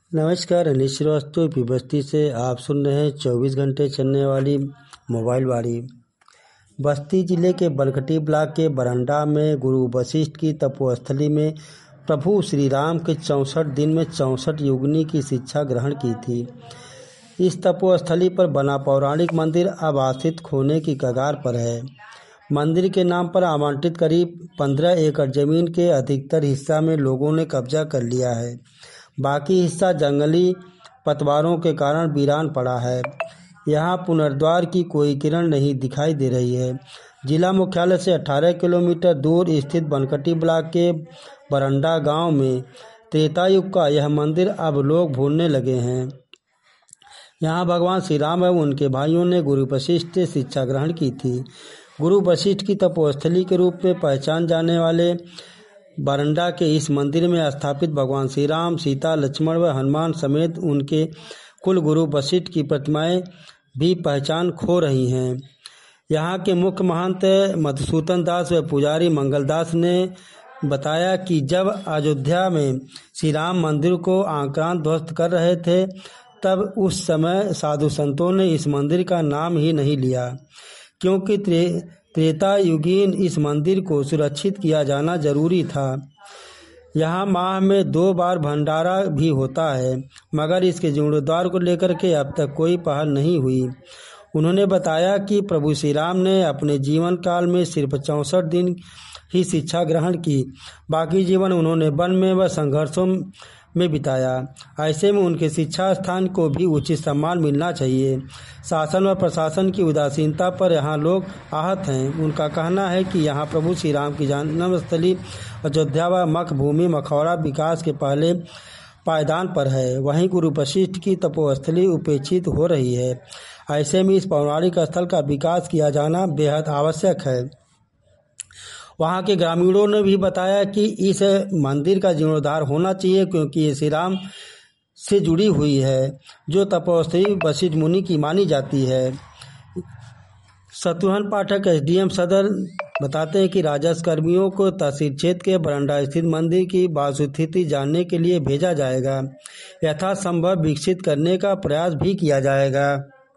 नमस्कार, अनिश श्रीवास्तव पी बस्ती से आप सुन रहे हैं 24 घंटे चलने वाली मोबाइल वारी। बस्ती जिले के बलकटी ब्लॉक के बरंडा में गुरु वशिष्ठ की तपोस्थली में प्रभु श्री राम के 64 दिन में 64 युगनी की शिक्षा ग्रहण की थी। इस तपोस्थली पर बना पौराणिक मंदिर अब आश्रित खोने की कगार पर है। मंदिर के नाम पर आवंटित करीब 15 एकड़ जमीन के अधिकतर हिस्सा में लोगों ने कब्जा कर लिया है। बाकी हिस्सा जंगली पतवारों के कारण वीरान पड़ा है। यहाँ पुनर्द्वार की कोई किरण नहीं दिखाई दे रही है। जिला मुख्यालय से 18 किलोमीटर दूर स्थित बनकटी ब्लॉक के बरंडा गांव में त्रेता युग का यह मंदिर अब लोग भूलने लगे हैं। यहाँ भगवान श्री राम एवं उनके भाइयों ने गुरु वशिष्ठ से शिक्षा ग्रहण की थी। गुरु वशिष्ठ की तपोस्थली के रूप में पहचान जाने वाले बरंडा के इस मंदिर में स्थापित भगवान श्री राम, सीता, लक्ष्मण व हनुमान समेत उनके कुल गुरु वशिष्ठ की प्रतिमाएं भी पहचान खो रही हैं। यहाँ के मुख्य महंत मधुसूदन दास व पुजारी मंगलदास ने बताया कि जब अयोध्या में श्री राम मंदिर को आक्रांत ध्वस्त कर रहे थे, तब उस समय साधु संतों ने इस मंदिर का नाम ही नहीं लिया, क्योंकि त्रेता युगीन इस मंदिर को सुरक्षित किया जाना जरूरी था। यहाँ माह में 2 बार भंडारा भी होता है, मगर इसके जीर्णोद्धार को लेकर के अब तक कोई पहल नहीं हुई। उन्होंने बताया कि प्रभु श्री राम ने अपने जीवन काल में सिर्फ 64 दिन ही शिक्षा ग्रहण की, बाकी जीवन उन्होंने वन में व संघर्षों में बिताया। ऐसे में उनके शिक्षा स्थान को भी उचित सम्मान मिलना चाहिए। शासन व प्रशासन की उदासीनता पर यहाँ लोग आहत हैं। उनका कहना है कि यहाँ प्रभु श्री राम की जन्मस्थली अयोध्या व मख भूमि मखौरा विकास के पहले पायदान पर है, वहीं गुरु वशिष्ठ की तपोस्थली उपेक्षित हो रही है। ऐसे में इस पौराणिक स्थल का विकास किया जाना बेहद आवश्यक है। वहाँ के ग्रामीणों ने भी बताया कि इस मंदिर का जीर्णोद्धार होना चाहिए, क्योंकि ये श्री राम से जुड़ी हुई है, जो तपोस्थली वशिष्ठ मुनि की मानी जाती है। शत्रुघ्न पाठक एसडीएम सदर बताते हैं कि राजस्व कर्मियों को तहसील क्षेत्र के बरंडा स्थित मंदिर की वास्तुस्थिति जानने के लिए भेजा जाएगा। यथासंभव विकसित करने का प्रयास भी किया जाएगा।